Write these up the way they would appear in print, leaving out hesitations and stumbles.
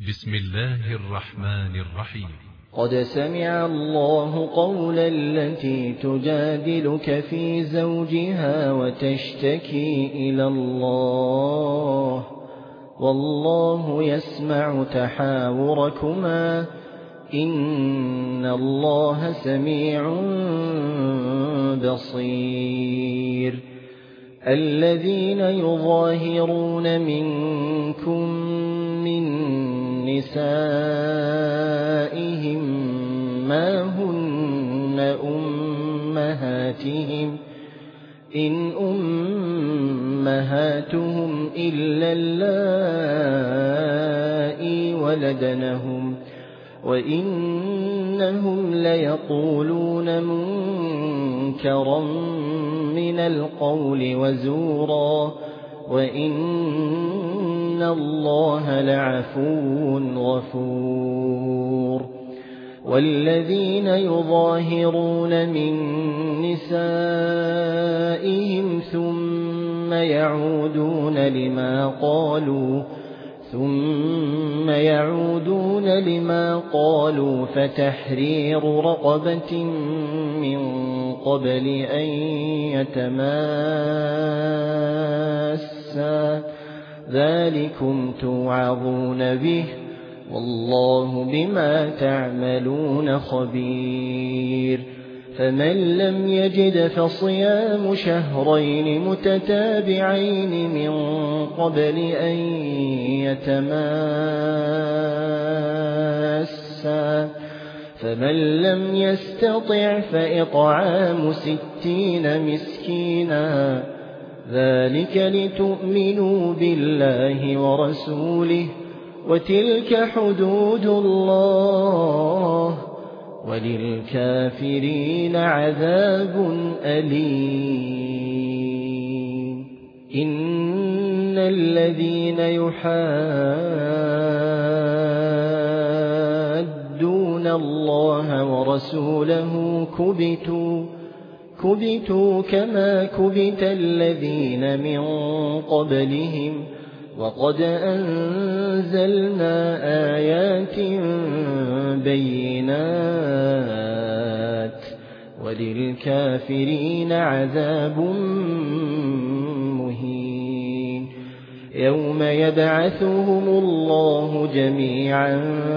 بسم الله الرحمن الرحيم. قد سمع الله قول التي تجادلك في زوجها وتشتكي إلى الله والله يسمع تحاوركما إن الله سميع بصير. الذين يظاهرون منكم من نسائهم ما هن أمهاتهم إن أمهاتهم إلا اللائي ولدنهم وإنهم ليقولون منكرا من القول وزورا وإن الله لعفو غفور. والذين يظاهرون من نسائهم ثم يعودون لما قالوا فتحرير رقبة من قبل أن يتماسا ذلكم توعظون به والله بما تعملون خبير. فمن لم يجد فصيام شهرين متتابعين من قبل أن يتماسا فمن لم يستطع فإطعام 60 مسكينا ذلك لتؤمنوا بالله ورسوله وتلك حدود الله وللكافرين عذاب أليم. إن الذين يحادون الله ورسوله كبتوا كما كبت الذين من قبلهم وقد أنزلنا آيات بينات وللكافرين عذاب مهين. يوم يبعثهم الله جميعا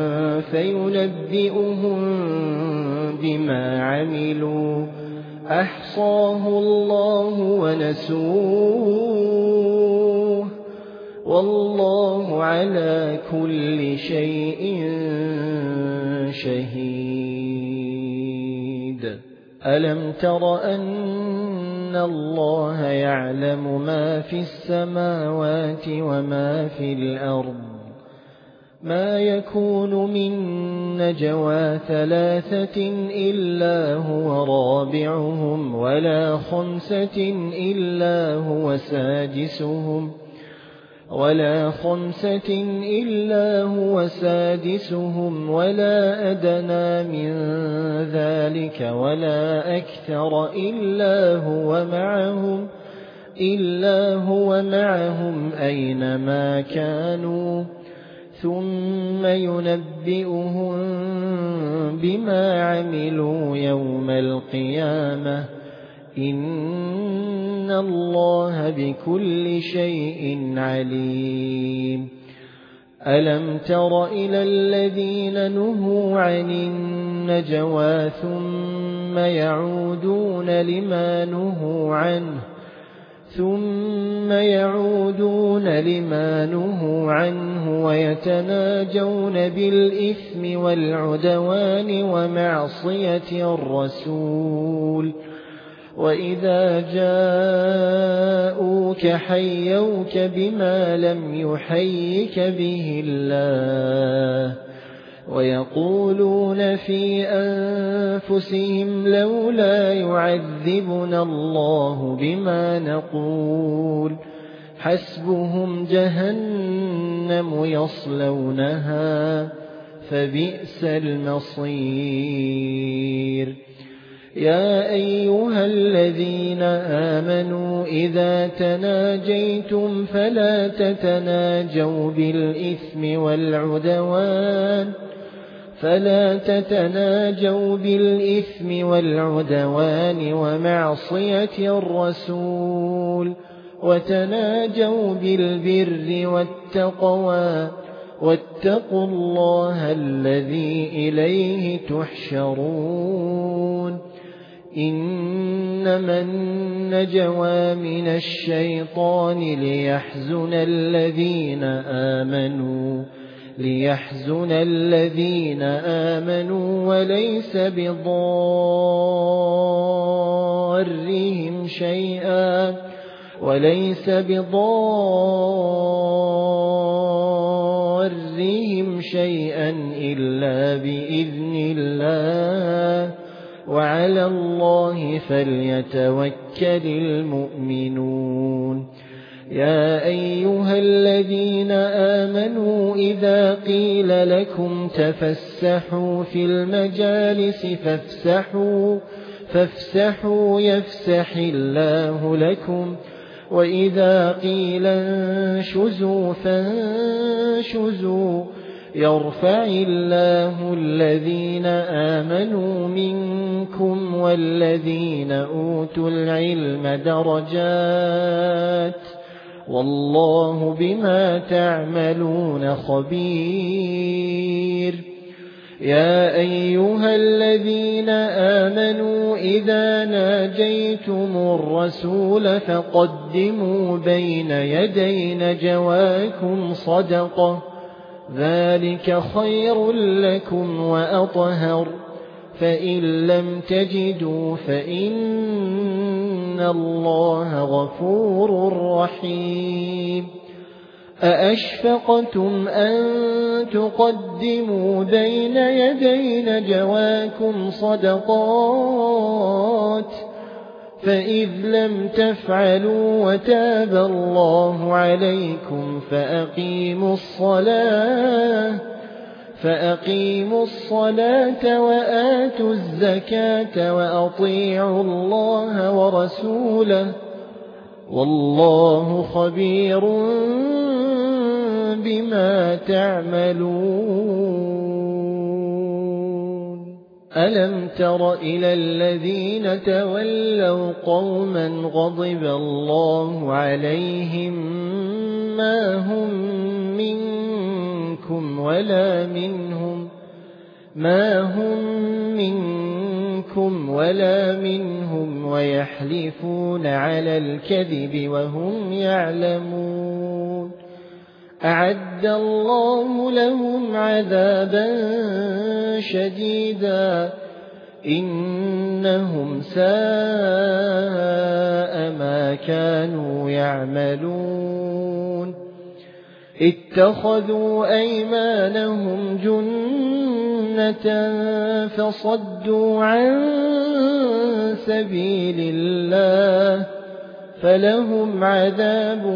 فينبئهم بما عملوا أحصاه الله ونسوه والله على كل شيء شهيد. ألم تر أن الله يعلم ما في السماوات وما في الأرض ما يكون من نجوى 3 إلا هو رابعهم ولا 5 إلا هو سادسهم ولا أدنى من ذلك ولا أكثر إلا هو معهم أينما كانوا ثم ينبئهم بما عملوا يوم القيامة إن الله بكل شيء عليم. ألم تر إلى الذين نهوا عن النجوى ثم يعودون لما نهوا عنه ويتناجون بالإثم والعدوان ومعصية الرسول وإذا جاءوك حيوك بما لم يحيك به الله ويقولون في أنفسهم لولا يعذبنا الله بما نقول حسبهم جهنم يصلونها فبئس المصير. يا أيها الذين آمنوا إذا تناجيتم فلا تتناجوا بالإثم والعدوان ومعصية الرسول، وتناجوا بالبر والتقوى، واتقوا الله الذي إليه تحشرون. إنما النجوى من الشيطان ليحزن الذين آمنوا وليس بضارهم شيئا إلا بإذن الله، وعلى الله فليتوكل المؤمنون. يا أيها الذين آمنوا إذا قيل لكم تفسحوا في المجالس فافسحوا يفسح الله لكم، وإذا قيل انشزوا فانشزوا يرفع الله الذين آمنوا منكم والذين أوتوا العلم درجات، والله بما تعملون خبير. يا أيها الذين آمنوا إذا ناجيتم الرسول فقدموا بين يدي نجواكم صدقة، ذلك خير لكم وأطهر، فإن لم تجدوا فإن الله غفور رحيم. أأشفقتم أن تقدموا بين يدي نجواكم صدقات، فإذ لم تفعلوا وتاب الله عليكم فأقيموا الصلاة وآتوا الزكاة وأطيعوا الله ورسوله، والله خبير بما تعملون. ألم تر إلى الذين تولوا قوما غضب الله عليهم ما هم منكم ولا منهم ويحلفون على الكذب وهم يعلمون. أعد الله لهم عذابا شديدا إنهم ساء ما كانوا يعملون. اتخذوا أيمانهم جنة فصدوا عن سبيل الله فلهم عذاب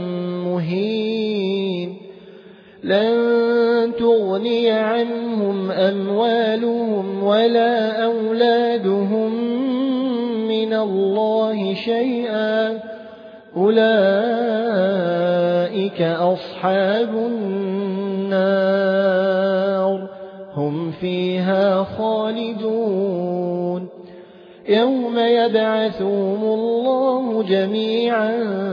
مهين. لن تغني عنهم أموالهم ولا أولادهم من الله شيئا أولئك أصحاب النار هم فيها خالدون. يوم يبعثهم الله جميعا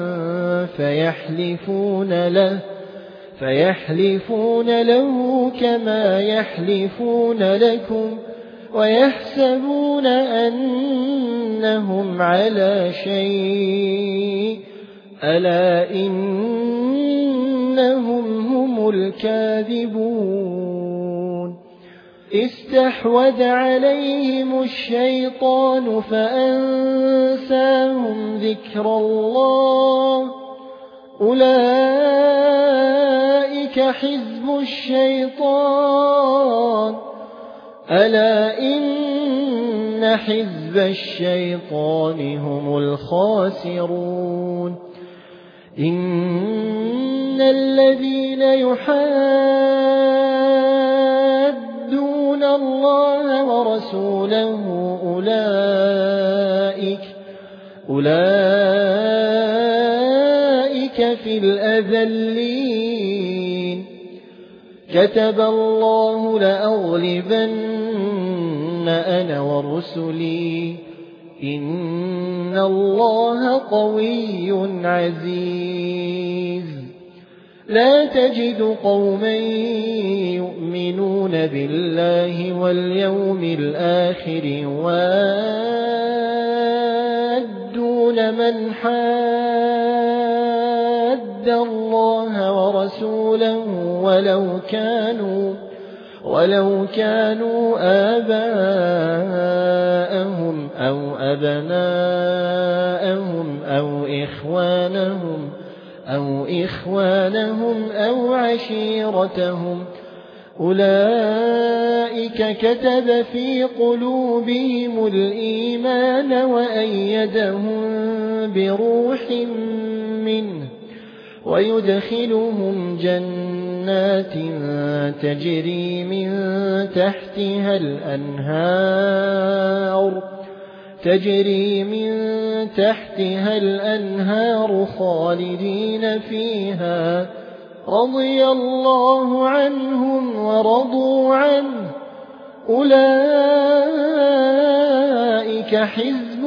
فيحلفون له كما يحلفون لكم ويحسبون أنهم على شيء ألا إنهم هم الكاذبون. استحوذ عليهم الشيطان فأنساهم ذكر الله أولئك حزب الشيطان ألا إن حزب الشيطان هم الخاسرون. إن الذين يحادون الله ورسوله أولئك في الأذلين كتب الله لأغلبن أنا ورسلي إن الله قوي عزيز لا تجد قوما يؤمنون بالله واليوم الآخر يوادون من حاد الله ورسوله ولو كانوا آباءهم أو أبناءهم أو إخوانهم أو عشيرتهم أولئك كتب في قلوبهم الإيمان وأيدهم بروح منه ويدخلهم جنات تجري من تحتها الأنهار خالدين فيها رضي الله عنهم ورضوا عنه أولئك حزب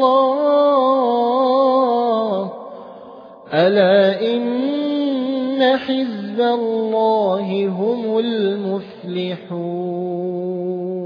الله ألا إن حزب الله هم المفلحون